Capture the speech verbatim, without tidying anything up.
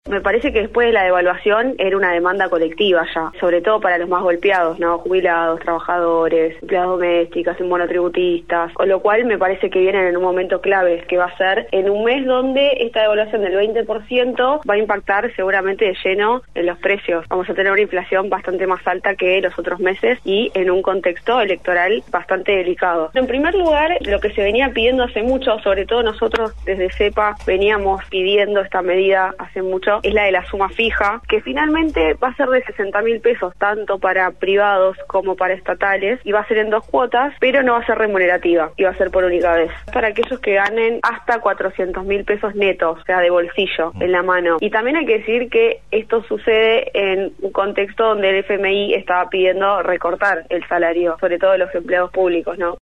Me parece que después de la devaluación era una demanda colectiva ya, sobre todo para los más golpeados, ¿no? Jubilados, trabajadores, empleadas domésticas, monotributistas, con lo cual me parece que vienen en un momento clave, que va a ser en un mes donde esta devaluación del veinte por ciento va a impactar seguramente de lleno en los precios. Vamos a tener una inflación bastante más alta que los otros meses y en un contexto electoral bastante delicado. En primer lugar, lo que se venía pidiendo hace mucho, sobre todo nosotros desde CEPA veníamos pidiendo esta medida hace mucho, es la de la suma fija, que finalmente va a ser de sesenta mil pesos, tanto para privados como para estatales, y va a ser en dos cuotas, pero no va a ser remunerativa, y va a ser por única vez. Para aquellos que ganen hasta cuatrocientos mil pesos netos, o sea, de bolsillo, en la mano. Y también hay que decir que esto sucede en un contexto donde el F M I estaba pidiendo recortar el salario, sobre todo de los empleados públicos, ¿no?